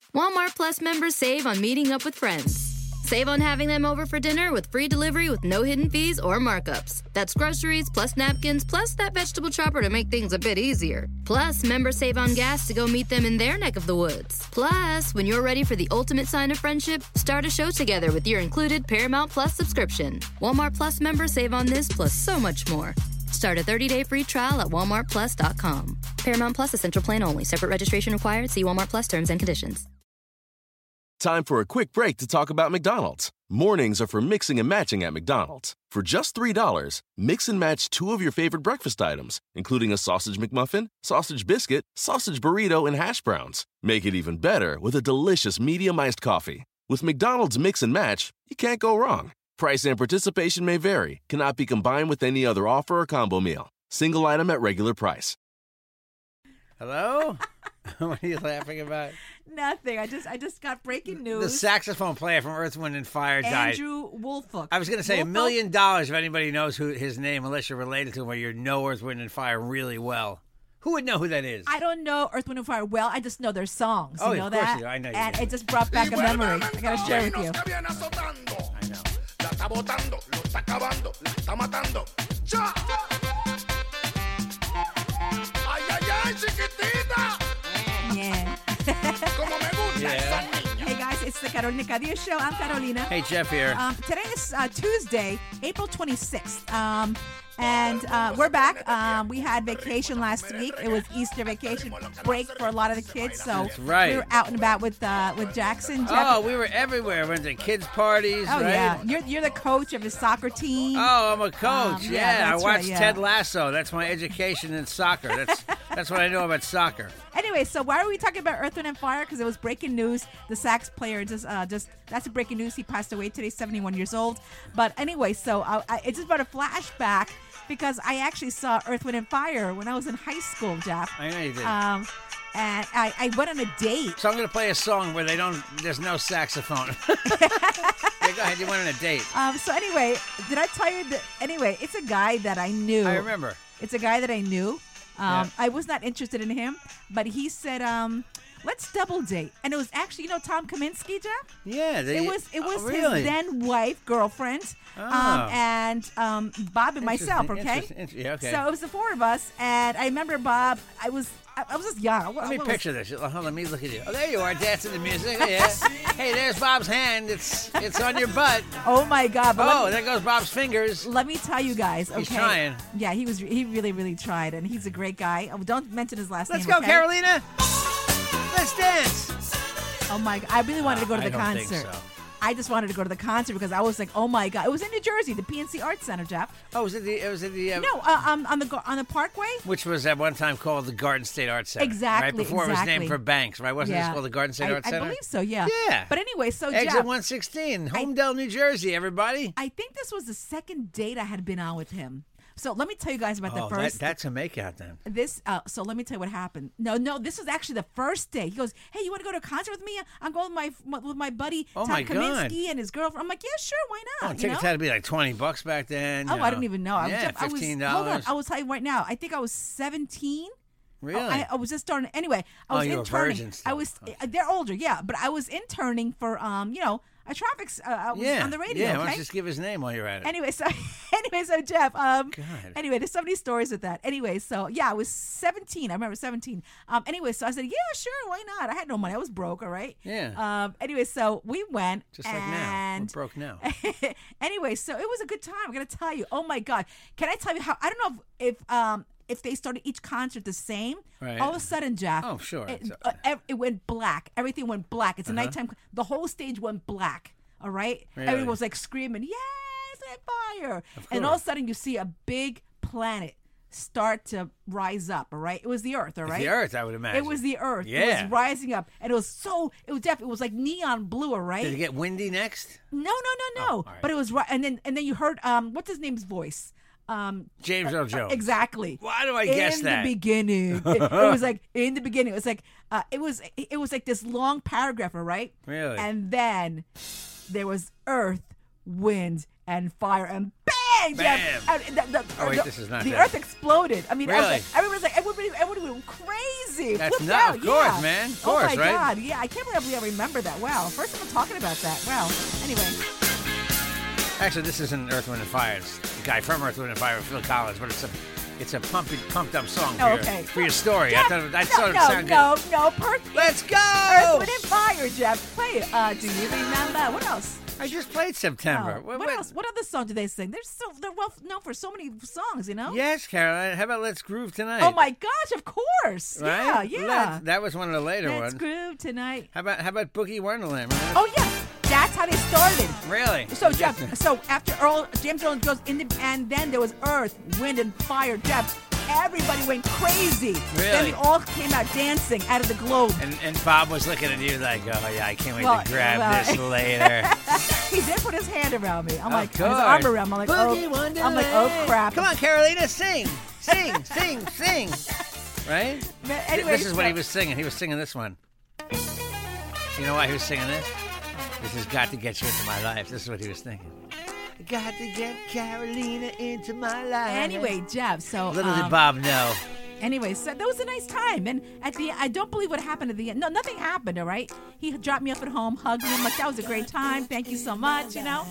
Walmart Plus members save on meeting up with friends. Save on having them over for dinner with free delivery with no hidden fees or markups. That's groceries, plus napkins, plus that vegetable chopper to make things a bit easier. Plus, members save on gas to go meet them in their neck of the woods. Plus, when you're ready for the ultimate sign of friendship, start a show together with your included Paramount Plus subscription. Walmart Plus members save on this plus so much more. Start a 30-day free trial at walmartplus.com. Paramount Plus Essential Plan only. Separate registration required. See Walmart Plus terms and conditions. Time for a quick break to talk about McDonald's. Mornings are for mixing and matching at McDonald's. For just $3, mix and match 2 of your favorite breakfast items, including a sausage McMuffin, sausage biscuit, sausage burrito, and hash browns. Make it even better with a delicious medium iced coffee. With McDonald's Mix and Match, you can't go wrong. Price and participation may vary. Cannot be combined with any other offer or combo meal. Single item at regular price. Hello? What are you laughing about? Nothing. I just got breaking news. The saxophone player from Earth, Wind, and Fire died. Andrew Woolfolk. I was going to say $1 million if anybody knows who his name, unless you're related to him or you know Earth, Wind, and Fire really well. Who would know who that is? I don't know Earth, Wind, and Fire well. I just know their songs. Oh, you know of course that? you do. I know you And do. it just brought back a memory. I got to share with you. I know. Yeah. Yeah. Hey guys, it's the Carolina Cadillo Show. I'm Carolina. Hey, Jeff here. Today is Tuesday, April 26th. And we're back. We had vacation last week. It was Easter vacation break for a lot of the kids. So That's right. we were out and about with Jackson. Oh, we were everywhere. Went to kids' parties, Oh, right? yeah. You're the coach of his soccer team. Oh, I'm a coach. yeah, I that's watched right, yeah. Ted Lasso. That's my education in soccer. That's what I know about soccer. Anyway, so why are we talking about Earth, Wind, and Fire? Because it was breaking news. The sax player that's a breaking news. He passed away today, 71 years old. But anyway, so it's just about a flashback because I actually saw Earth, Wind, and Fire when I was in high school, Jeff. I know you did. And I went on a date. So I'm going to play a song where there's no saxophone. Yeah, go ahead. You went on a date. So anyway, did I tell you that? Anyway, it's a guy that I knew. I remember. It's a guy that I knew. Yeah. I was not interested in him, but he said, let's double date. And it was actually, Tom Kaminsky, Jeff? Yeah. It was really? his then wife, girlfriend, and Bob and myself, okay? Yeah, okay. So it was the four of us, and I remember Bob, I was just young. Let me picture this. Hold on, let me look at you. Oh, there you are, dancing to music. Yeah. Hey, there's Bob's hand. It's on your butt. Oh my God! But there goes Bob's fingers. let me tell you guys. Okay. He's trying. Yeah, he really, really tried, and he's a great guy. Oh, don't mention his last Let's name. go, okay? Carolina. Let's dance. Oh my God! I really wanted to go to the I don't concert. think so. I just wanted to go to the concert because I was like, oh my God! It was in New Jersey, the PNC Arts Center, Jeff. Oh, was it the No, on the Parkway. which was at one time called the Garden State Arts Center. Exactly, Right before it was exactly. named for banks, right? Wasn't this called the Garden State Arts I Center? believe so. Yeah. Yeah. But anyway, so Exit Jeff, 116, Homedale, New Jersey, everybody. I think this was the second date I had been on with him. So let me tell you guys about the Oh, first. that's a makeout then. So let me tell you what happened. No, this was actually the first day. He goes, "Hey, you want to go to a concert with me? I'm going with my buddy Oh, Tom my God. Kaminsky and his girlfriend." I'm like, "Yeah, sure, why not?" Oh, tickets had to be like $20 back then. Oh, I didn't even know. Yeah, $15. Hold on, I will tell you right now. I think I was 17. Really? I was just starting. Anyway, I was you were interning. virgin still. I was. They're older, yeah, but I was interning for a traffic. I was on the radio. Yeah, okay? why don't you just give his name while you're at it? Anyway, so Jeff. God. Anyway, there's so many stories with that. Anyway, so yeah, I was 17. I remember 17. Anyway, so I said, yeah, sure, why not? I had no money. I was broke. All right. Yeah. Anyway, so we went. Just like now. We're broke now. Anyway, so it was a good time. I'm gonna tell you. Oh my God, can I tell you how? I don't know if they started each concert the same. Right. All of a sudden, Jeff. Oh, sure. It went black. Everything went black. It's a nighttime. The whole stage went black. All right. Really? Everyone was like screaming, "Yes, at fire!" And all of a sudden, you see a big planet start to rise up. All right. It was the Earth. All right. It's the Earth, I would imagine. It was the Earth. Yeah. It was rising up, and it was like neon blue. All right. Did it get windy next? No. all right. But it was and then you heard what's his name's voice. James Earl Jones. Exactly. Why do I guess that? In the beginning, it was like in the beginning. It was like it was like this long paragraph, all right? Really? And then there was Earth, Wind, and Fire, and bang, Jeff. Oh, wait, this is not the that. Earth exploded. I mean, Really? everyone's like, everybody went crazy. That's Flipped not, out, of course, yeah. man. Of Oh course, my right? God, yeah. I can't believe I remember that. Wow. First time I'm talking about that. Wow. Anyway. Actually, this isn't Earth, Wind, and Fire. It's the guy from Earth, Wind, and Fire, Phil Collins, but it's a pumped up song Oh, okay. for your story. Jeff, I thought it sounded good. No. Let's go! Earth, Wind, and Fire, Jeff. Play it. Do you remember? What else? I just played September. Oh, what else? What other song do they sing? They're well known for so many songs, you know? Yes, Caroline. How about Let's Groove Tonight? Oh my gosh, of course. Right? Yeah. That was one of the later Let's ones. groove tonight. How about Boogie Wonderland? Remember that? Oh yeah. That's how they started. Really? So Jeff, so after James Earl goes and then there was Earth, Wind, and Fire. Jeff, everybody went crazy. Really? Then we all came out dancing out of the globe. And Bob was looking at you like, oh yeah, I can't wait Well, to grab this later. He did put his hand around me. I'm like, his course. arm around me. I'm like, Boogie oh, Wonderland. I'm like, oh crap. Come on, Carolina, sing. Right? Anyway, This is what he was singing. He was singing this one. You know why he was singing this? This has got to get you into my life. This is what he was thinking. Got to get Carolina into my life. Anyway, Jeff. So Little did Bob know. Anyway, so that was a nice time. And at the I don't believe what happened at the end. No, nothing happened, all right? He dropped me off at home, hugged me. I'm like, that was a great time. Thank you so much, you know?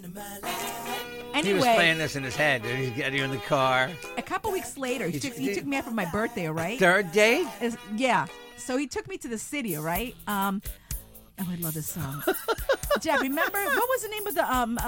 Anyway. He was playing this in his head. Dude. He's getting you in the car. A couple weeks later, he took me out for my birthday, all right? Third date? Yeah. So he took me to the city, all right? Oh, I love this song. Jeff, remember what was the name of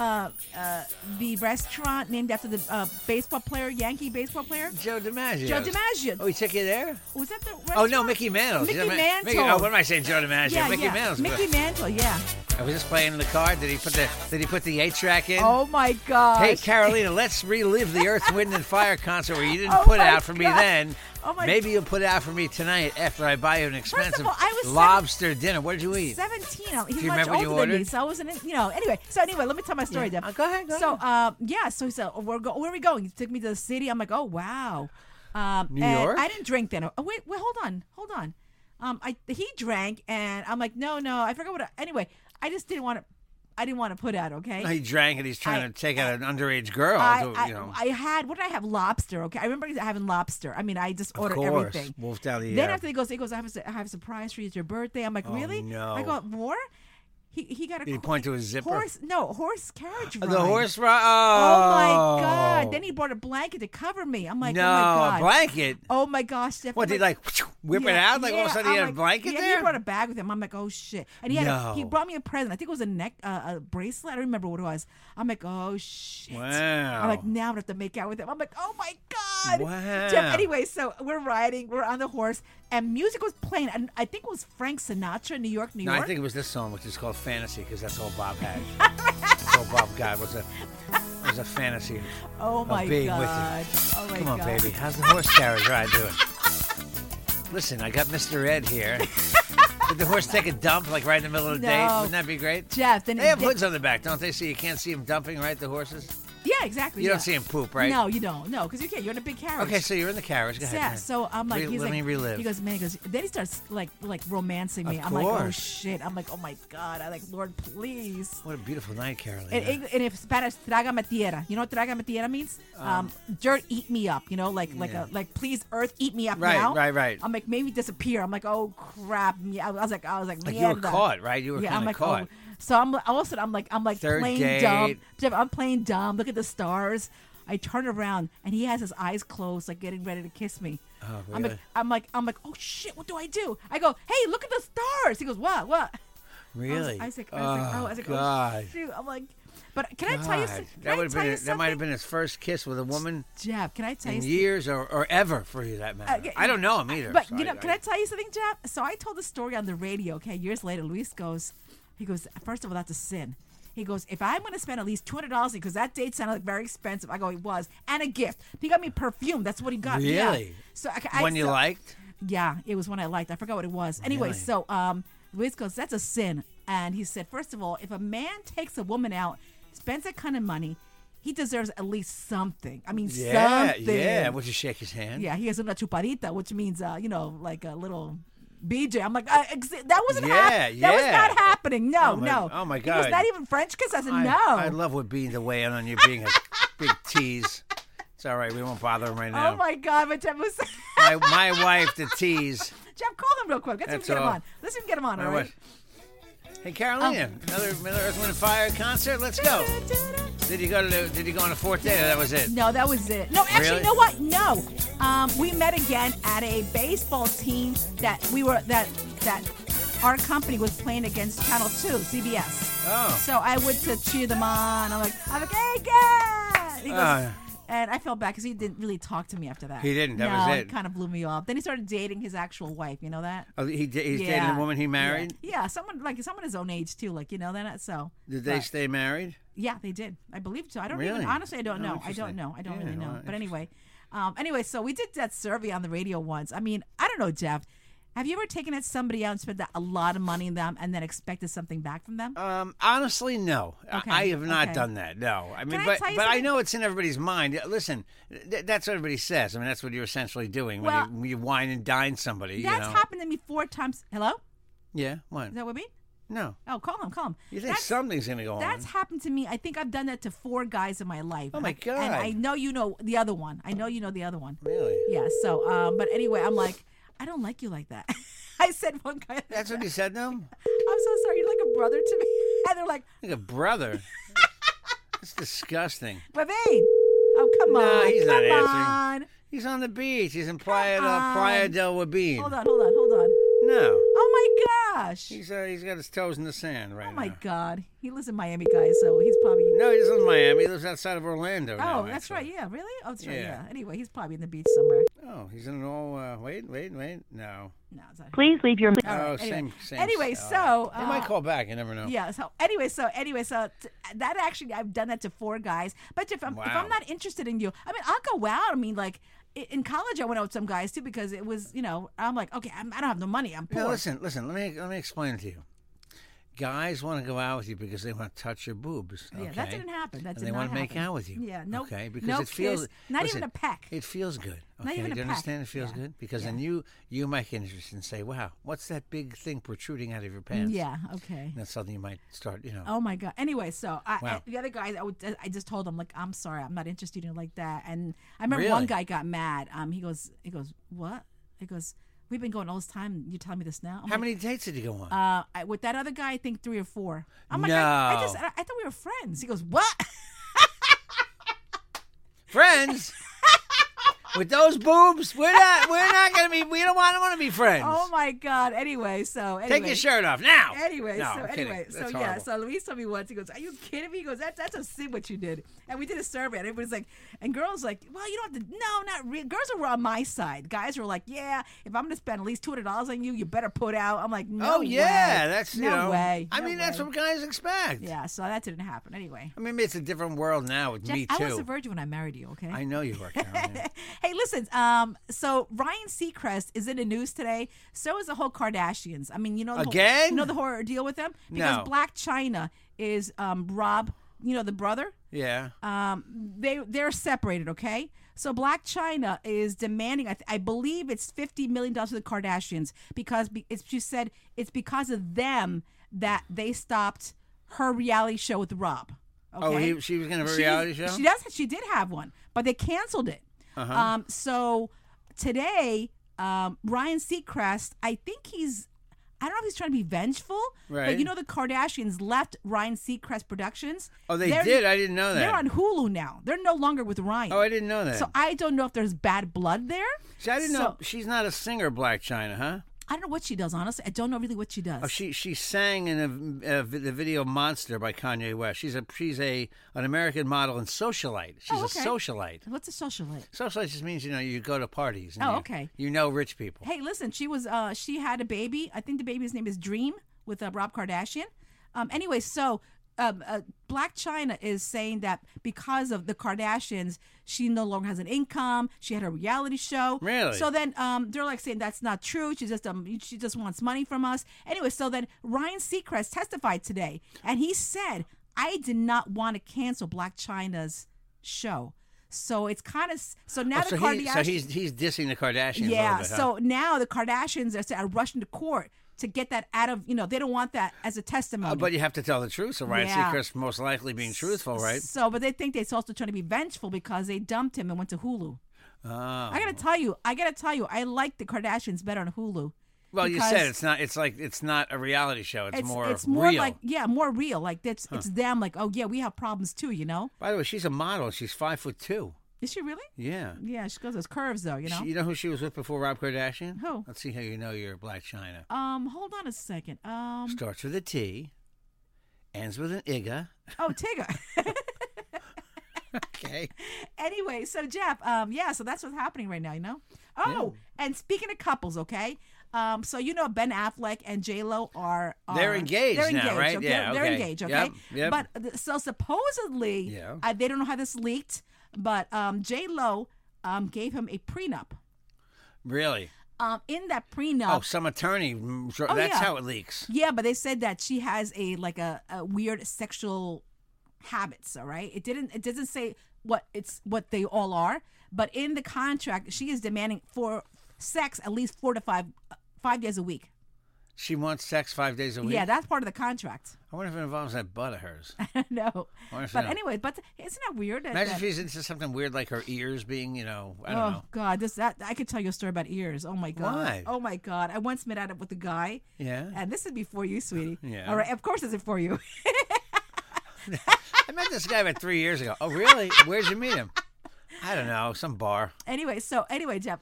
the restaurant named after the baseball player, Yankee baseball player? Joe DiMaggio. Joe DiMaggio. Oh, he took you there? Was that the restaurant? Oh, no, Mickey Mantle's. Mickey Mantle. Oh, what am I saying, Joe DiMaggio? Yeah, Mickey Mantle's. Mickey Mantle, yeah. I was just playing in the car. Did he put the 8-track in? Oh my God! Hey Carolina, let's relive the Earth, Wind, and Fire concert where you didn't Oh put my out for me God. then. Oh my Maybe you'll put it out for me tonight after I buy you an First expensive of all, I was lobster dinner. What did you eat? 17. He's Do you much remember what you older than me, ordered? so I wasn't. Anyway. Let me tell my story, Deb. Go ahead. So, yeah. So he said, where are we going? He took me to the city. I'm like, oh wow. New and York? I didn't drink then. Oh wait, hold on. He drank, and I'm like, no. I forgot what. Anyway, I just didn't want to. I didn't want to put out, okay? He drank and he's trying to take out an underage girl. I had, what did I have? Lobster, okay? I remember having lobster. I mean, I just ordered everything. Wolfed out the Then after he goes, I have a surprise for you. It's your birthday. I'm like, really? No. I go, more? He got a Did he point to his zipper? horse carriage ride. The horse ride? Oh my God. Then he brought a blanket to cover me. I'm like, no, oh my God. a blanket? Oh my gosh, Steph. What, did he like whip it out? Like all of a sudden he had a blanket yeah, there? he brought a bag with him. I'm like, oh shit. And he brought me a present. I think it was a bracelet. I don't remember what it was. I'm like, oh shit. Wow. I'm like, now I have to make out with him. I'm like, oh my God. Wow. Jeff, anyway, so we're on the horse, and music was playing. And I think it was Frank Sinatra, New York. No, I think it was this song, which is called Fantasy, because that's all Bob had. That's all Bob got was a fantasy oh my of being God. with you. Oh my Come on, God. baby. How's the horse carriage ride doing? Listen, I got Mr. Ed here. Did the horse take a dump, like right in the middle of the date? Wouldn't that be great? Jeff, then They have hoods on the back, don't they? So you can't see them dumping, right, the horses? Yeah, exactly. You yeah. don't see him poop, right? No, you don't. No, because you can't. You're in a big carriage. Okay, so you're in the carriage. Go ahead. Yeah, so I'm like, Let me relive. He goes, man, then he starts like romancing me. Of I'm like, oh course. shit. I'm like, oh my God. I'm like, Lord, please. What a beautiful night, Carolina. And in Spanish, trágame tierra. You know what trágame tierra means? Dirt, eat me up. You know, like please, earth, eat me up now. Right. I'm like, maybe disappear. I'm like, oh crap. I was like, Like you were mierda. caught, right? You were Yeah, kind I'm of like, caught. oh. So I'm all of a sudden I'm like Third playing date. dumb. Jeff, I'm playing dumb. Look at the stars. I turn around and he has his eyes closed, like getting ready to kiss me. Oh, really? I'm like, oh shit, what do I do? I go, hey, look at the stars. He goes, what? Really? I was like, God. oh shoot. I'm like, but can I tell you? That might have been his first kiss with a woman Jeff, can I tell you? in years or ever, for you that matter. I don't know him either. But so can I tell you something, Jeff? So I told the story on the radio. Okay, years later, Luis goes, first of all, that's a sin. He goes, if I'm going to spend at least $200, because that date sounded like very expensive. I go, it was, and a gift. He got me perfume. That's what he got. Really? Yeah. So One you liked? Yeah, it was one I liked. I forgot what it was. Anyway, Really? so Luis goes, that's a sin. And he said, first of all, if a man takes a woman out, spends that kind of money, he deserves at least something. I mean, something. Yeah. Would you shake his hand? Yeah, he has una chupadita, which means, like a little BJ. I'm like, that wasn't happening. That was not happening. No. Oh my God. It was not even French kiss. I said, no. I love what being the way in on you being a Big tease. It's all right. We won't bother him right now. Oh my God, but Jeff was. my wife, the tease. Jeff, call him real quick. Let's get him on. All right. Hey, Carolina, another Earth, Wind & Fire concert. Let's go. Did you go on a fourth date, or that was it? No, that was it. No, actually, Really? you know what? No, we met again at a baseball team that our company was playing against Channel 2, CBS. Oh. So I went to cheer them on. I'm like, hey, guys! He goes, and I felt bad because he didn't really talk to me after that. He didn't? That was it? He kind of blew me off. Then he started dating his actual wife. You know that? Oh, he's dating a woman he married? Yeah, someone his own age too. Like, you know that. So Did they stay married? yeah, they did. I believe so. I don't Really? even honestly. I don't Oh, know. I don't interesting. know. I don't Yeah, really know. well, But anyway, so we did that survey on the radio once. I mean, I don't know, Jeff. Have you ever taken it somebody out and spent a lot of money on them and then expected something back from them? Honestly, no. Okay, I have not okay. done that. No. I mean, Can I but tell you I something? know it's in everybody's mind. Listen, that's what everybody says. I mean, that's what you're essentially doing Well, when you wine and dine somebody. That's you know? happened to me 4 times. Hello? Yeah. What? Is that what I mean? No. Oh, call him. You think something's going to go That's on? happened to me. I think I've done that to 4 guys in my life. Oh, my And God. I know you know the other one. I know you know the other one. Really? Yeah. So, but anyway, I'm like, I don't like you like that. I said one guy. That's what you said to him? I'm so sorry. You're like a brother to me. And they're like, Like a brother. That's disgusting. Babine. Oh, come No, on. he's come not answering. on. He's on the beach. He's in Playa on. del Wabine. Hold on. No. Oh my gosh. He's got his toes in the sand right Oh my now. God. He lives in Miami, guys. So he's probably. No, he doesn't live in Miami. He lives outside of Orlando. now, Oh, that's actually. right. Yeah. Really? Oh, that's right. Yeah. Yeah. Anyway, he's probably in the beach somewhere. Oh, he's in an all. Wait. No. No, it's not. Please leave your. All right, Oh, anyway. same. Anyway, so he might call back. You never know. Yeah. So that actually, I've done that to 4 guys. But if I'm Wow. not interested in you, I mean, I'll go out. I mean, like in college, I went out with some guys too because it was, I'm like, okay, I don't have no money. I'm poor. No, listen. Let me explain it to you. Guys want to go out with you because they want to touch your boobs. Yeah, okay? that didn't happen. That and did they not want to make happen. out with you. Yeah, no, Okay, because no it feels kiss, not listen, even a peck. It feels good. Okay, Not even a do you peck. understand? It feels Yeah. good because Yeah. then you might get interested and say, "Wow, what's that big thing protruding out of your pants?" Yeah. Okay. And that's something you might start. Oh my God. Anyway, so Wow. the other guys, I just told them like, I'm sorry, I'm not interested in you like that. And I remember Really? one guy got mad. He goes, what? He goes, we've been going all this time. You telling me this now? I'm How like, many dates did you go on? with that other guy, I think 3 or 4. I'm like, No. I thought we were friends. He goes, what? Friends. With those boobs, we're not gonna be. We don't want to be friends. Oh my God. Anyway, Take your shirt off now. Anyway, No, I'm kidding. so That's yeah, horrible. so Luis told me once, he goes, are you kidding me? He goes, that's a sin what you did. And we did a survey and everybody's like, and girls like, well, you don't have to, no, not real. Girls were on my side. Guys were like, yeah, if I'm going to spend at least $200 on you, you better put out. I'm like, no Oh yeah, way. that's no way. I No mean, that's way. what guys expect. Yeah, so that didn't happen. Anyway. I mean, it's a different world now with Jeff, Me I Too. was a virgin when I married you, okay? I know you were, Carolina. Hey, listen. So Ryan Seacrest is in the news today. So is the whole Kardashians. I mean, Again? you know the whole deal with them because No. Black China is Rob. You know the brother. Yeah. They're separated. Okay. So Black China is demanding. I believe it's $50 million to the Kardashians because she said it's because of them that they stopped her reality show with Rob. Okay? Oh, she was going to have a reality show? She did have one, but they canceled it. Uh-huh. So today, Ryan Seacrest, I think I don't know if he's trying to be vengeful, Right. but you know the Kardashians left Ryan Seacrest Productions. Oh, they did? I didn't know that. They're on Hulu now. They're no longer with Ryan. Oh, I didn't know that. So I don't know if there's bad blood there. See, I didn't So- know. She's not a singer, Black China, huh? I don't know what she does, honestly. I don't know really what she does. Oh, she sang in the video "Monster" by Kanye West. She's an American model and socialite. She's okay. a socialite. What's a socialite? Socialite just means you go to parties. And Oh, you- okay. You know rich people. Hey, listen, she had a baby. I think the baby's name is Dream with Rob Kardashian. Anyway, so Black China is saying that because of the Kardashians, she no longer has an income. She had a reality show. Really? So then they're like saying that's not true. She just wants money from us. Anyway, so then Ryan Seacrest testified today, and he said, "I did not want to cancel Black China's show." So it's kind of now the Kardashians. So he's dissing the Kardashians. A Yeah, little bit, huh? so now the Kardashians are rushing to court to get that out of, they don't want that as a testimony. But you have to tell the truth, so Ryan Yeah. Seacrest most likely being truthful, right? So, but they think they're also trying to be vengeful because they dumped him and went to Hulu. Oh. I gotta tell you, I like the Kardashians better on Hulu. Well, you because said it's not. It's like it's not a reality show. It's more real. like more real. Like it's them. Like, oh yeah, we have problems too. By the way, she's a model. She's 5'2". Is she really? Yeah. Yeah, she goes those curves though. You know. You know who she was with before Rob Kardashian? Who? Let's see how you know you're Black China. Hold on a second. Starts with a T, ends with an Iga. Oh, Tigger. Okay. Anyway, so Jeff, so that's what's happening right now, Oh, and speaking of couples, okay? So Ben Affleck and J-Lo are they're engaged now, right? Okay? Yeah, They're okay. engaged, okay? Yep. But so supposedly, they don't know how this leaked, but J-Lo gave him a prenup. Really? In that prenup, some attorney. That's how it leaks. Yeah, but they said that she has a weird sexual habits. All right, it doesn't say what they all are, but in the contract, she is demanding for sex at least 4 to 5 days a week. She wants sex 5 days a week. Yeah, that's part of the contract. I wonder if it involves that butt of hers. No, but anyway, but isn't that weird? Imagine if she's into something weird like her ears being, I don't know. Oh God, I could tell you a story about ears. Oh my God. Why? Oh my God, I once met up with a guy. Yeah. And this is before you, sweetie. Yeah. All right, of course it's before you. I met this guy about 3 years ago. Oh, really? Where'd you meet him? I don't know, some bar. Anyway, Jeff,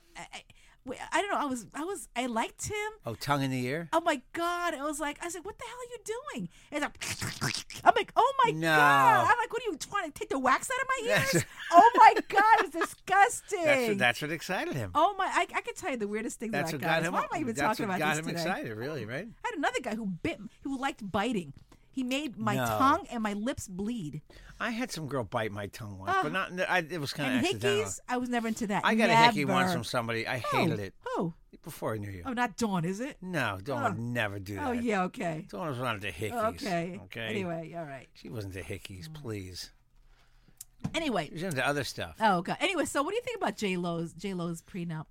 I don't know. I liked him. Oh, tongue in the ear? Oh my God! I was like, what the hell are you doing? It's like, I'm like, oh my No. God! I'm like, what are you trying to take the wax out of my ears? Oh my God! It's disgusting. That's what excited him. Oh my! I can tell you the weirdest thing That's that what guy. got him. Why am I even talking about got this him today? excited, really, right? I had another guy who liked biting. He made my No. tongue and my lips bleed. I had some girl bite my tongue once, but not. It was kind of And accidental. hickeys, I was never into that. I got a hickey once Never. from somebody. I hated it. Who? Before I knew you. Oh, not Dawn, is it? No, Dawn would never do that. Oh yeah, okay. Dawn was not into hickeys. Okay. Okay. Anyway, all right. She wasn't into hickeys, please. Anyway. She was into other stuff. Oh God. Anyway, so what do you think about J-Lo's prenup?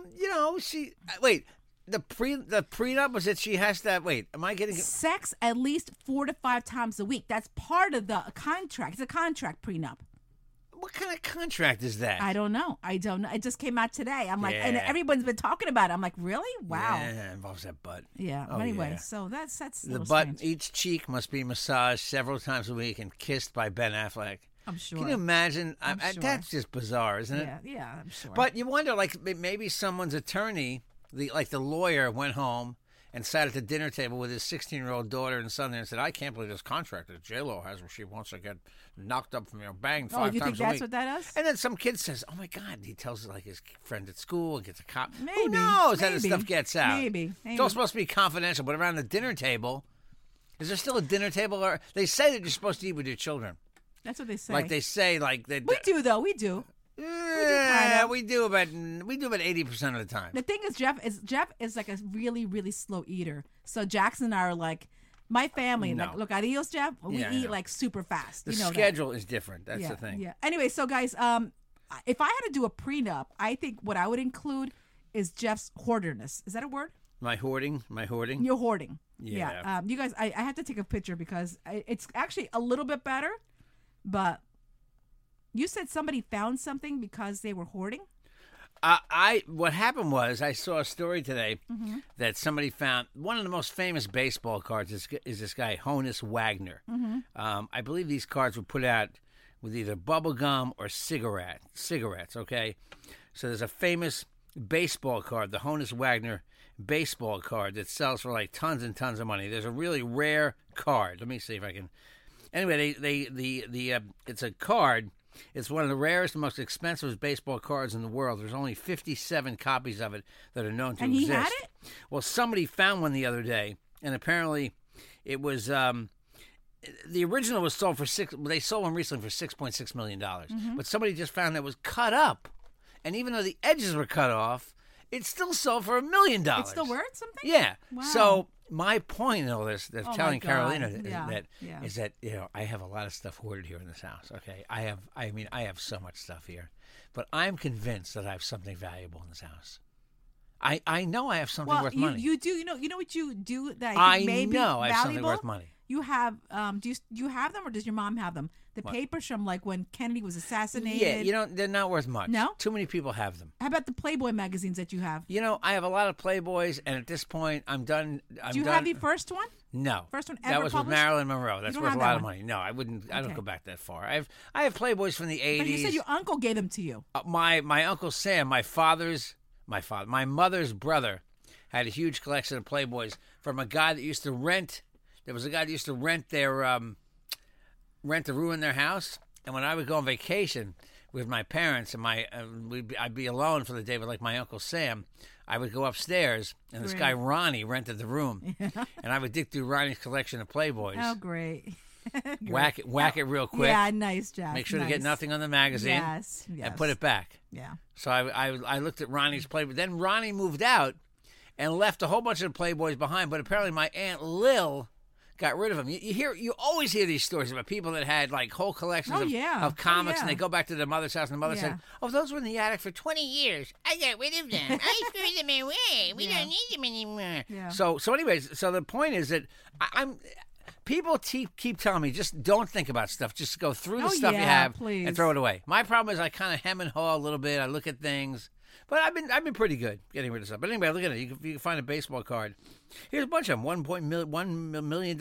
She wait. The prenup was that she has to wait. Am I getting sex at least 4 to 5 times a week? That's part of the contract. It's a contract prenup. What kind of contract is that? I don't know. It just came out today. I'm like, and Yeah. everyone's been talking about it. I'm like, really? Wow. Yeah, it involves that butt. Yeah. Oh, Anyway, yeah. so that's a The little butt, strange. each cheek must be massaged several times a week and kissed by Ben Affleck. I'm sure. Can you imagine? I'm sure. That's just bizarre, isn't it? Yeah, I'm sure. But you wonder, like maybe someone's attorney, the lawyer, went home and sat at the dinner table with his 16-year-old daughter and son there and said, "I can't believe this contract that J-Lo has where she wants to get knocked up from banged 5 you times think a that's week." what that is? And then some kid says, "Oh my God!" He tells like his friend at school and gets a cop. Who Maybe. knows how this Maybe. stuff gets out? Maybe. It's all supposed to be confidential, but around the dinner table, is there still a dinner table? Or they say that you're supposed to eat with your children. That's what they say. Like they say, like that. we do though. We do. Yeah, we do about 80% of the time. The thing is, Jeff is like a really, really slow eater. So Jackson and I are like, my family, No. like, look, adios, Jeff. We Yeah, I eat know. like super fast. The you know schedule is different. that. That's Yeah, the thing. Yeah. Anyway, so guys, if I had to do a prenup, I think what I would include is Jeff's hoarderness. Is that a word? My hoarding. You're hoarding. Yeah. You guys, I have to take a picture because it's actually a little bit better, but you said somebody found something because they were hoarding? What happened was I saw a story today Mm-hmm. that somebody found one of the most famous baseball cards is this guy Honus Wagner. Mm-hmm. I believe these cards were put out with either bubble gum or cigarettes. Okay, so there's a famous baseball card, the Honus Wagner baseball card, that sells for like tons and tons of money. There's a really rare card. Let me see if I can. Anyway, it's a card. It's one of the rarest and most expensive baseball cards in the world. There's only 57 copies of it that are known to And exist. he had it? Well, somebody found one the other day, and apparently it was the original was sold for they sold one recently for $6.6 million. But somebody just found that it was cut up, and even though the edges were cut off, it still sold for $1 million. It's still worth something? Yeah. Wow. So my point in all this, Oh, my telling God. Carolina Yeah. is that I have a lot of stuff hoarded here in this house. Okay, I have so much stuff here, but I'm convinced that I have something valuable in this house. I know I have something worth money. You do. You know what you do that I may be know I have something valuable? worth money. You have do you have them or does your mom have them? The papers from like when Kennedy was assassinated. Yeah, you know they're not worth much. No? Too many people have them. How about the Playboy magazines that you have? You know, I have a lot of Playboys, and at this point, I'm done. Do you have the first one? No. First one ever that was published? with Marilyn Monroe. That's don't worth have a that lot of one? money. No, I wouldn't. I don't Okay. go back that far. I have Playboys from the 80s. But you said your uncle gave them to you. My Uncle Sam, my mother's brother, had a huge collection of Playboys from a guy that used to rent. There was a guy that used to rent their rent a room in their house, and when I would go on vacation with my parents and I'd be alone for the day with like my Uncle Sam, I would go upstairs and this guy Ronnie rented the room, and I would dig through Ronnie's collection of Playboys. Oh, great. Whack it real quick. Yeah, nice, Jeff. Make sure nice. to get nothing on the magazine. Yes, yes. And put it back. Yeah. So I looked at Ronnie's Playboy. Then Ronnie moved out and left a whole bunch of Playboys behind. But apparently my Aunt Lil got rid of them. You always hear these stories about people that had like whole collections of comics, and they go back to their mother's house, and the mother said, "Oh, those were in the attic for 20 years. I got rid of them. I threw them away. We don't need them anymore." Yeah. So anyways, so the point is that I'm. People keep telling me, just don't think about stuff. Just go through the stuff you have please. and throw it away. My problem is I kind of hem and haw a little bit. I look at things. But I've been pretty good getting rid of stuff. But anyway, look at it. You can find a baseball card. Here's a bunch of them. $1 million,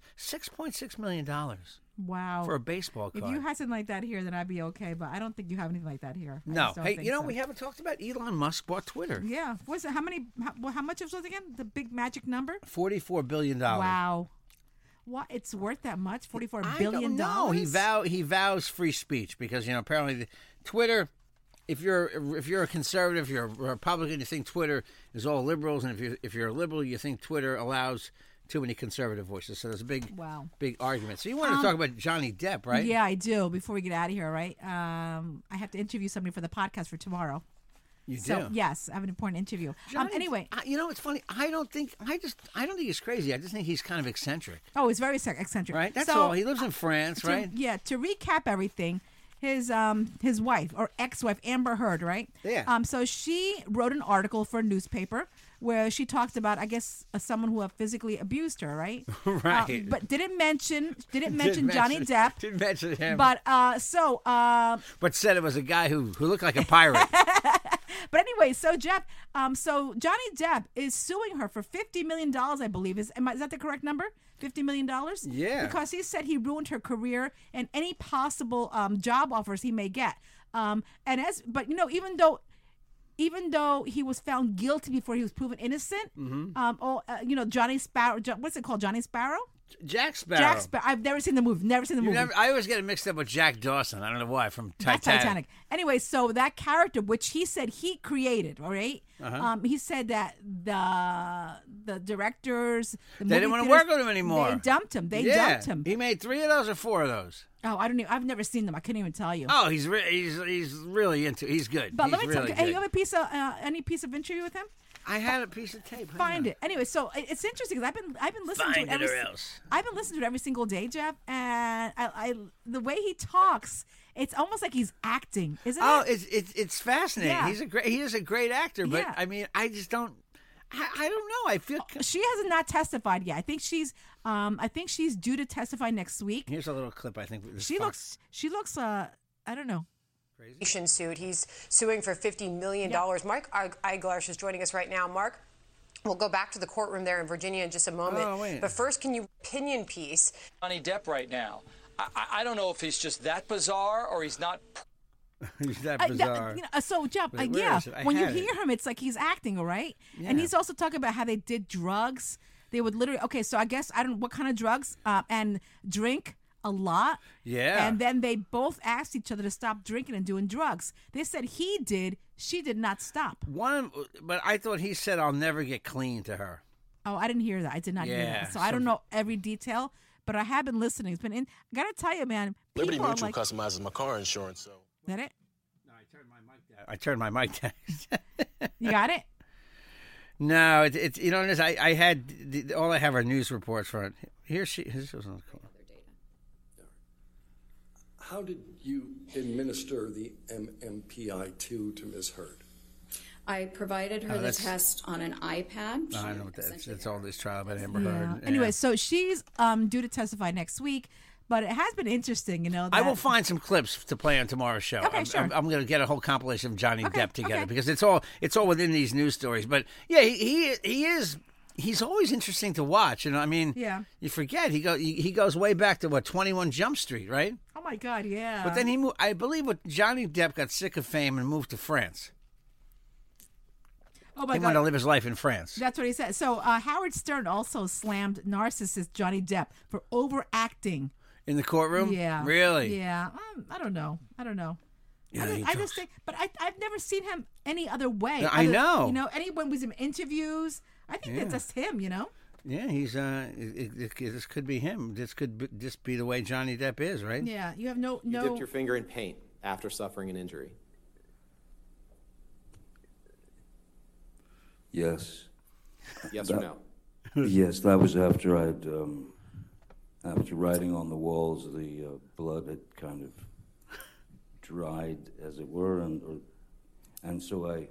$6.6 million. Wow. For a baseball card. If you had something like that here, then I'd be okay. But I don't think you have anything like that here. No. Hey, we haven't talked about Elon Musk bought Twitter. Yeah. What's it? How much was it again? The big magic number? $44 billion. Wow. What? It's worth that much? $44 billion? No, he vows free speech because apparently Twitter. If you're a conservative, you're a Republican, you think Twitter is all liberals, and if you're a liberal, you think Twitter allows too many conservative voices. So there's a big argument. So you want to talk about Johnny Depp, right? Yeah, I do. Before we get out of here, right? I have to interview somebody for the podcast for tomorrow. You do? So, yes, I have an important interview. Anyway, it's funny. I don't think he's crazy. I just think he's kind of eccentric. Oh, he's very eccentric. Right. That's all. He lives in France, right? Yeah. To recap everything. His wife or ex-wife Amber Heard, right? Yeah. So she wrote an article for a newspaper where she talked about, I guess, someone who had physically abused her, right? Right. But didn't mention Johnny Depp. Didn't mention him. But but said it was a guy who looked like a pirate. But anyway, so Jeff, so Johnny Depp is suing her for $50 million, I believe. Is that the correct number? $50 million? Yeah. Because he said he ruined her career and any possible job offers he may get. But even though he was found guilty before he was proven innocent, Johnny Sparrow, what's it called? Johnny Sparrow? Jack Sparrow. Jack Sparrow. I've never seen the movie. I always get it mixed up with Jack Dawson. I don't know why. From Titanic. That's Titanic. Anyway, so that character, which he said he created, all right? He said that the directors, they didn't want to work with him anymore. They dumped him. Dumped him. He made 3 of those or 4 of those. Oh, I don't know. I've never seen them. I couldn't even tell you. Oh, he's really into. He's good. But he's let me tell you. Hey, you have any piece of interview with him? I had a piece of tape. Find it anyway. So it's interesting because I've been listening to it I've been listening to it every single day, Jeff, and I the way he talks, it's almost like he's acting, isn't it? Oh, it's fascinating. Yeah. He is a great actor, but Yeah. I mean, I just don't. I don't know. I feel she has not testified yet. I think she's due to testify next week. Here's a little clip. I think She looks. I don't know. Suit. He's suing for $50 million. Yep. Mark Eiglarsh is joining us right now. Mark, we'll go back to the courtroom there in Virginia in just a moment. Oh, wait. But first, can you opinion piece? Johnny Depp right now. I don't know if he's just that bizarre or he's not. He's that bizarre. So, Jeff, Wait, when you hear him, it's like he's acting, all right? Yeah. And he's also talking about how they did drugs. They would literally, so I guess, I don't know what kind of drugs, and drink a lot. Yeah. And then they both asked each other to stop drinking and doing drugs. They said he did. She did not stop. But I thought he said, "I'll never get clean" to her. Oh, I didn't hear that. I did not hear that. So I don't know every detail, but I have been listening. It's been I got to tell you, man. Liberty Mutual customizes my car insurance, so. Is that it? No, I turned my mic down. You got it? No, it's I had all I have are news reports for it. This was on the call. How did you administer the MMPI-2 to Ms. Heard? I provided her the test on an iPad. I know what that's all this trial about Amber Heard. Yeah. Anyway, so she's due to testify next week. But it has been interesting, that I will find some clips to play on tomorrow's show. Okay, sure. I'm going to get a whole compilation of Johnny Depp together because it's all within these news stories. But yeah, he's always interesting to watch. I mean, you forget he goes way back to 21 Jump Street, right? Oh my God, yeah. But then he moved. I believe Johnny Depp got sick of fame and moved to France. Oh my God. He wanted to live his life in France. That's what he said. So Howard Stern also slammed narcissist Johnny Depp for overacting. In the courtroom? Yeah. Really? Yeah. I don't know. Yeah, I just think, but I've never seen him any other way. I know. Anyone was in interviews. I think that's just him, Yeah, he's. This could be him. This could just be the way Johnny Depp is, right? Yeah, you have no. You dipped your finger in paint after suffering an injury. Yes. Yes or no? Yes, that was after I'd. After writing on the walls, the blood had kind of dried, as it were, and so I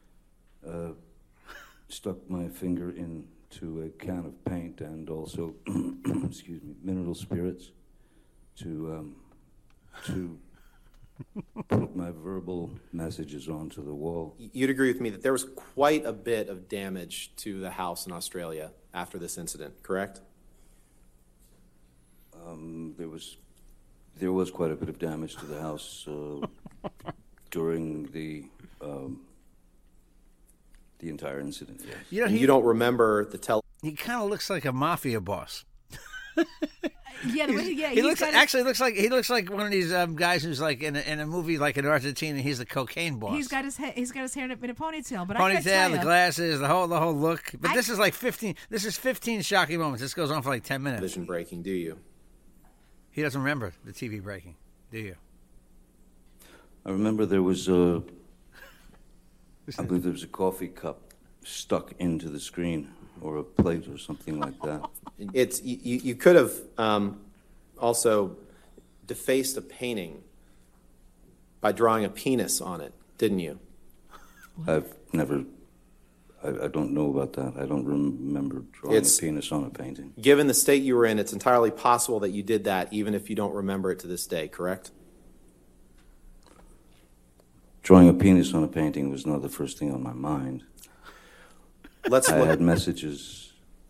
stuck my finger into a can of paint and also, excuse me, mineral spirits to put my verbal messages onto the wall. You'd agree with me that there was quite a bit of damage to the house in Australia after this incident, correct? There was quite a bit of damage to the house during the entire incident. Yes. You don't remember the He kind of looks like a mafia boss. Yeah, he looks like one of these guys who's like in a movie like in Argentina. He's the cocaine boss. He's got his hair in a ponytail, but the glasses, the whole look. But this is like 15. This is 15 shocking moments. This goes on for like 10 minutes. Vision breaking, do you? He doesn't remember the TV breaking, do you? I remember there was I believe there was a coffee cup stuck into the screen, or a plate, or something like that. It's you could have also defaced a painting by drawing a penis on it, didn't you? I've never. I don't know about that. I don't remember drawing a penis on a painting. Given the state you were in, it's entirely possible that you did that, even if you don't remember it to this day, correct? Drawing a penis on a painting was not the first thing on my mind. I had messages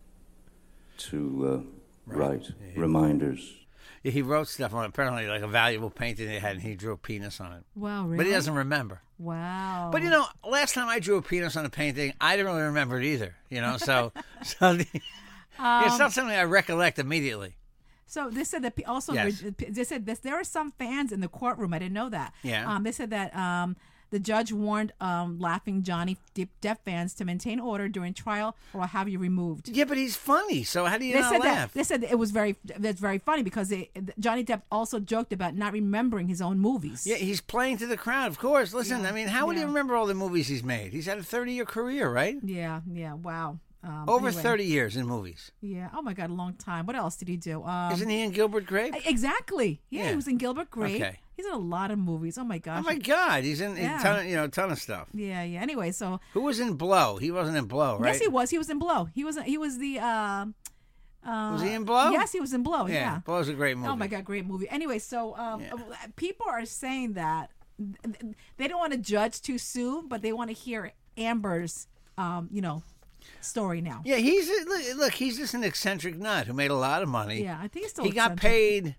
to write, reminders. Yeah, he wrote stuff on it, apparently like a valuable painting they had, and he drew a penis on it. Wow, really? But he doesn't remember. Wow. But, last time I drew a penis on a painting, I didn't really remember it either, so it's not something I recollect immediately. So they said that also, they said this, there are some fans in the courtroom. I didn't know that. Yeah. They said that the judge warned Laughing Johnny Depp fans to maintain order during trial or I'll have you removed. Yeah, but he's funny, so how do you not laugh? They said that's very funny because Johnny Depp also joked about not remembering his own movies. Yeah, he's playing to the crowd, of course. Listen, how would he remember all the movies he's made? He's had a 30-year career, right? Yeah, wow. Over 30 years in movies. Yeah. Oh, my God, a long time. What else did he do? Isn't he in Gilbert Grape? Exactly. Yeah, he was in Gilbert Grape. Okay. He's in a lot of movies. Oh, my gosh. Oh, my God. He's in a ton of stuff. Yeah. Anyway, so. Who was in Blow? He wasn't in Blow, right? Yes, he was. He was in Blow. He was the. Was he in Blow? Yes, he was in Blow. Yeah. Blow's a great movie. Oh, my God, great movie. Anyway, so people are saying that they don't want to judge too soon, but they want to hear Amber's, story now. Yeah, he's just an eccentric nut who made a lot of money. Yeah, I think he's still. He got paid.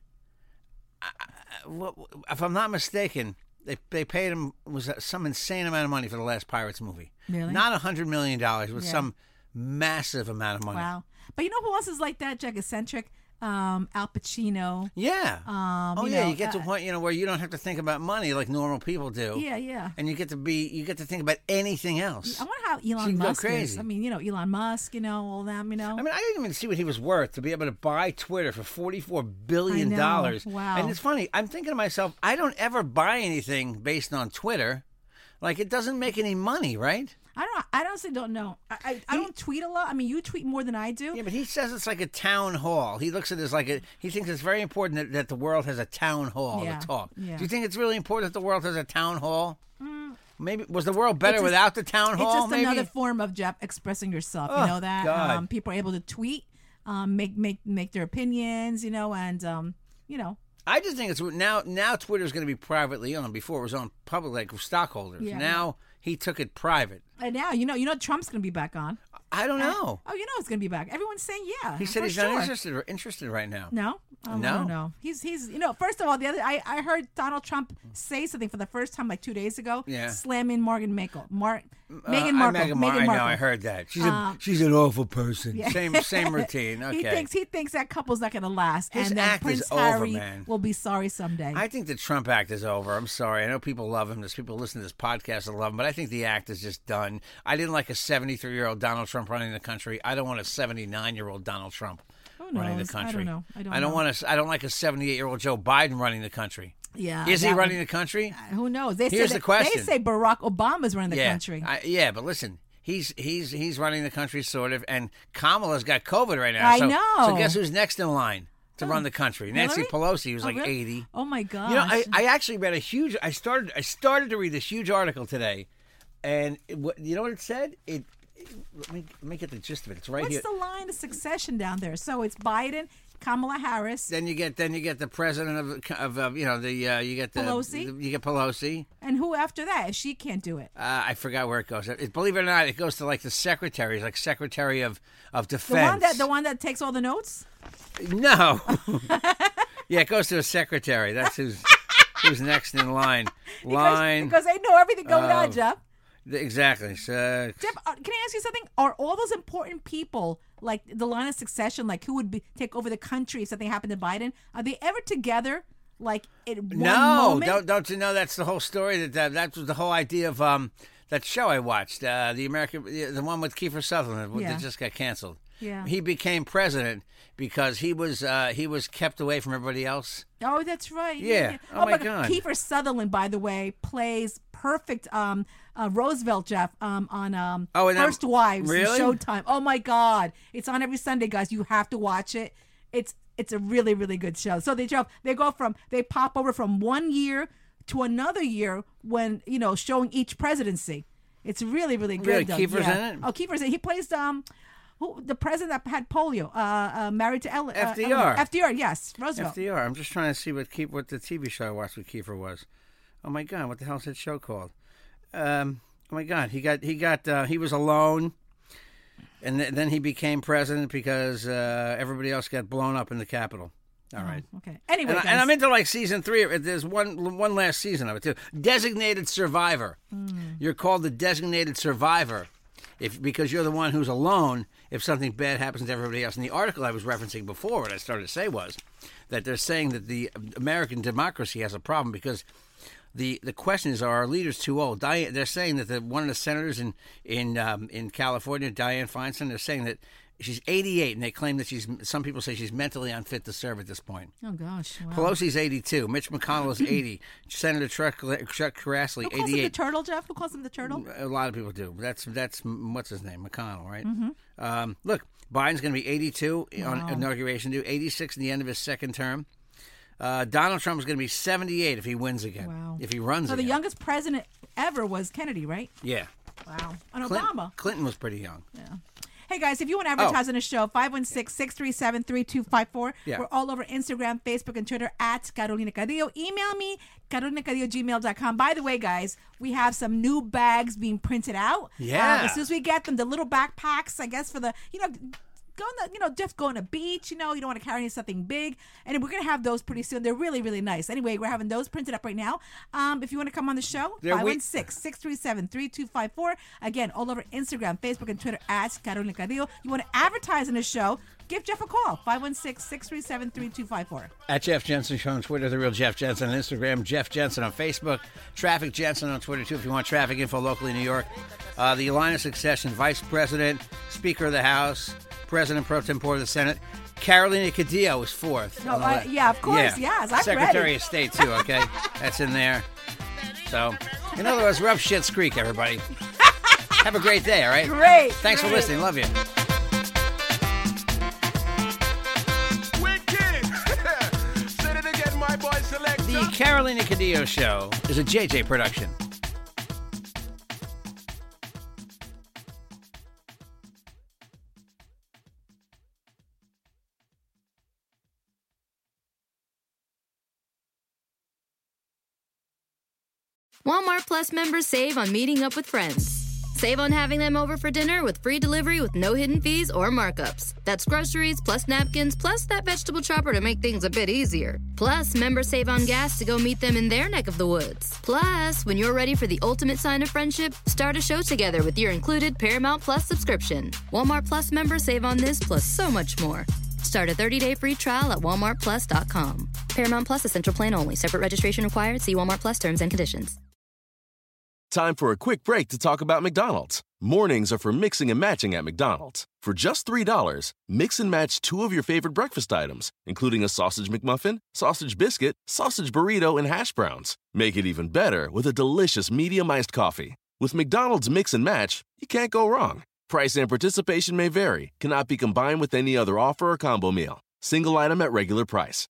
If I'm not mistaken, they paid him some insane amount of money for the last Pirates movie. Really? Not $100 million, but some massive amount of money. Wow! But you know who else is like that, Jack? Eccentric. Al Pacino. Yeah. You get to a point, where you don't have to think about money like normal people do. Yeah. And you get to think about anything else. I wonder how Elon Musk is. I mean, Elon Musk, all them, I mean, I didn't even see what he was worth to be able to buy Twitter for $44 billion. Wow. And it's funny. I'm thinking to myself, I don't ever buy anything based on Twitter. Like, it doesn't make any money, right? I honestly don't know. I don't tweet a lot. I mean, you tweet more than I do. Yeah, but he says it's like a town hall. He looks at it as like he thinks it's very important that the world has a town hall to talk. Yeah. Do you think it's really important that the world has a town hall? Maybe was the world better without the town hall? It's just maybe? another form of Jeff expressing yourself. Oh, you know that God. people are able to tweet, make their opinions. You know, and you know. I just think it's now Twitter's going to be privately owned. Before it was owned public, like stockholders. Yeah. Now he took it private. And now you know Trump's going to be back on. I don't know. Oh, you know it's going to be back. Everyone's saying yeah. He said he's sure. not interested right now. No? Oh, No. I don't know. He's you know, first of all, I heard Donald Trump say something for the first time like 2 days ago. Yeah. Slamming Meghan Markle. Meghan Markle. I know. I heard that. She's an awful person. Yeah. Same routine. Okay. He thinks that couple's not going to last, His and then act Prince is over, Harry man. will be sorry someday. I think the Trump act is over. I'm sorry. I know people love him. There's people listening to this podcast that love him, but I think the act is just done. I didn't like a 73-year-old Donald Trump running the country. I don't want a 79-year-old Donald Trump running the country. I don't know. I don't like a 78-year-old Joe Biden running the country. Yeah. Is he running the country? Who knows? Here's the question. They say Barack Obama's running the country. But listen. He's running the country sort of, and Kamala's got COVID right now. I know. So guess who's next in line to run the country? Nancy Pelosi, who's like really? 80. Oh my gosh! You know, I actually read I started to read this huge article today, and you know what it said? Let me get the gist of it. It's right here. What's the line of succession down there? So it's Biden, Kamala Harris. Then you get the president of you get the Pelosi. You get Pelosi. And who after that? If she can't do it, I forgot where it goes. Believe it or not, it goes to like the secretaries, like Secretary of Defense. The one that takes all the notes. No. Yeah, it goes to a secretary. That's who's next in line. Because they know everything going on, Jeff. Exactly. So, Jeff, can I ask you something? Are all those important people, like the line of succession, like who would take over the country if something happened to Biden, are they ever together, like in one moment? Don't you know that's the whole story? That was the whole idea of that show I watched, the one with Kiefer Sutherland that just got canceled. Yeah. He became president because he was kept away from everybody else. Oh, that's right. Yeah. Oh my God. Kiefer Sutherland, by the way, plays perfect Roosevelt, Jeff, on First Wives really? in Showtime. Oh my God, it's on every Sunday, guys. You have to watch it. It's a really, really good show. So they pop over from one year to another year when showing each presidency. It's really, really good. Really, Kiefer's in it. Oh, Kiefer's in it. He plays the president that had polio, married to FDR. FDR, yes, Roosevelt. FDR. I'm just trying to see what the TV show I watched with Kiefer was. Oh my God, what the hell's that show called? Oh my God, he was alone, and then he became president because everybody else got blown up in the Capitol. All right. Okay. Anyway, guys. And I'm into like season 3. There's one last season of it too. Designated Survivor. You're called the Designated Survivor. Because you're the one who's alone if something bad happens to everybody else. And the article I was referencing before, what I started to say was that they're saying that the American democracy has a problem because the question is, are our leaders too old? They're saying that one of the senators in California, Dianne Feinstein, they're saying that she's 88, and they claim that some people say she's mentally unfit to serve at this point. Oh, gosh. Wow. Pelosi's 82. Mitch McConnell is 80. Senator Chuck Grassley, 88. Who calls him the turtle, Jeff? Who calls him the turtle? A lot of people do. That's what's his name? McConnell, right? Mm-hmm. Look, Biden's going to be 82 on inauguration day, 86 in the end of his second term. Donald Trump is going to be 78 if he wins again. Wow. If he runs again. So the youngest president ever was Kennedy, right? Yeah. Wow. And Obama. Clinton was pretty young. Yeah. Hey, guys, if you want to advertise on the show, 516-637-3254. Yeah. We're all over Instagram, Facebook, and Twitter at Carolina Cadillo. Email me, carolinacadillo@gmail.com. By the way, guys, we have some new bags being printed out. Yeah. As soon as we get them, the little backpacks, I guess, for the, just going to the beach, you don't want to carry something big. And we're going to have those pretty soon. They're really, really nice. Anyway, we're having those printed up right now. If you want to come on the show, 516-637-3254. Again, all over Instagram, Facebook, and Twitter at Carolina Cadillo. You want to advertise on the show, give Jeff a call, 516-637-3254. At Jeff Jensen Show on Twitter, The Real Jeff Jensen on Instagram, Jeff Jensen on Facebook, Traffic Jensen on Twitter, too, if you want traffic info locally in New York. The line of succession, Vice President, Speaker of the House, President Pro Tempore of the Senate. Carolina Cadillo is 4th. Yeah, of course, yes. I'm Secretary ready. of State, too, okay? That's in there. So, in other words, we're up Schitt's Creek, everybody. Have a great day, all right? Great. Thanks for listening. Love you. The Carolina Cadillo Show is a JJ production. Walmart Plus members save on meeting up with friends. Save on having them over for dinner with free delivery with no hidden fees or markups. That's groceries plus napkins plus that vegetable chopper to make things a bit easier. Plus, members save on gas to go meet them in their neck of the woods. Plus, when you're ready for the ultimate sign of friendship, start a show together with your included Paramount Plus subscription. Walmart Plus members save on this plus so much more. Start a 30-day free trial at walmartplus.com. Paramount Plus Essential Plan only. Separate registration required. See Walmart Plus terms and conditions. Time for a quick break to talk about McDonald's. Mornings are for mixing and matching at McDonald's. For just $3, mix and match 2 of your favorite breakfast items, including a sausage McMuffin, sausage biscuit, sausage burrito, and hash browns. Make it even better with a delicious medium iced coffee. With McDonald's Mix and Match, you can't go wrong. Price and participation may vary. Cannot be combined with any other offer or combo meal. Single item at regular price.